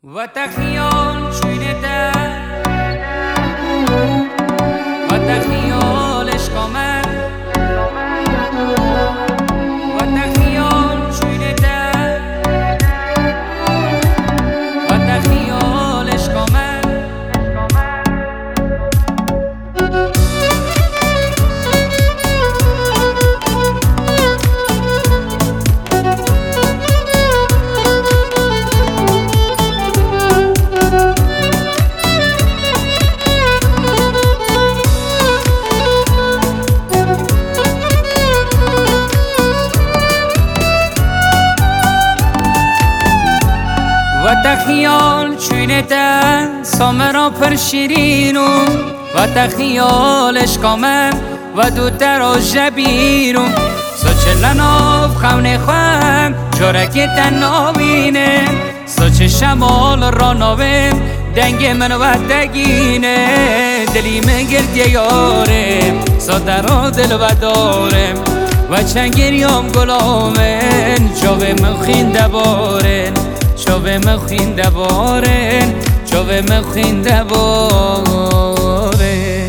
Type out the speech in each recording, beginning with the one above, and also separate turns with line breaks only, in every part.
وتخيل شوينته وتخيل اشقامه وتخيل شوينته وتخيل اشقامه وتخيل شوينته سامرا پر شیرینو وتخيل اشقامه و دوتر و جبیرو سوچ لناف خونه خوام جورکی تنابینه سوچ شمال را ناویم دنگ من و دگینه دلی من گردی یارم سادر دل و دارم و چنگریام گلامن جاوه من خینده بارن جاوه من خینده بارن جاوه من خینده بارن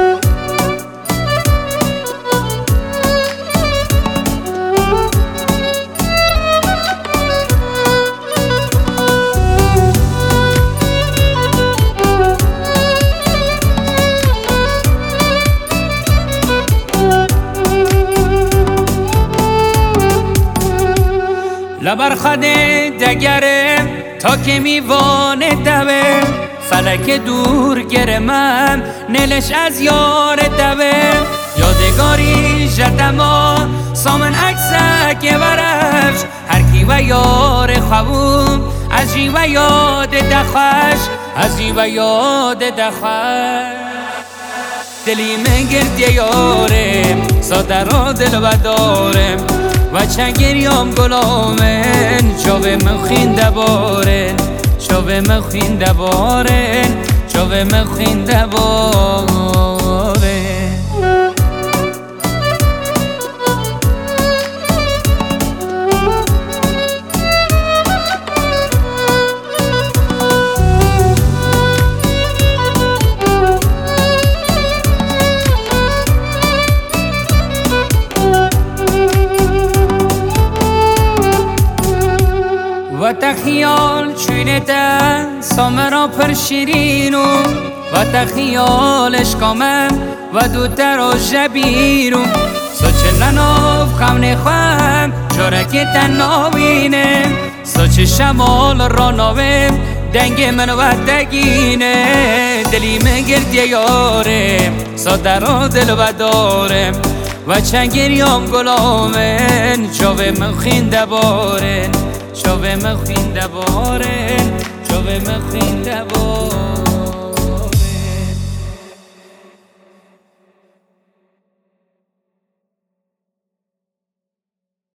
لبر خده دگرم تا که میوانه دوه فلک دور گرمم نلش از یار دوه یادگاری جدما سامن عکسک ورفش هرکی و یار خوون از جی و یاد دخش از جی و یاد دخش دلی من گردی یارم سادر دل و دارم و چنگریام گلامن جاوه من خینده بارن جاوه من خینده بارن جاوه من خینده بارن وتخيل شوينته سامرا پر شیرینو وتخيل اشقامه و دوتر و جبیرو سوچ لناف خونه خوام جورکی تنابینه سوچ شمال را ناویم دنگ من و دگینه دلی من گردی یارم سادر دل و دارم و چنگریام گلامن جاوه من خینده بارن جاوه من خینده بارن جاوه من خینده بارن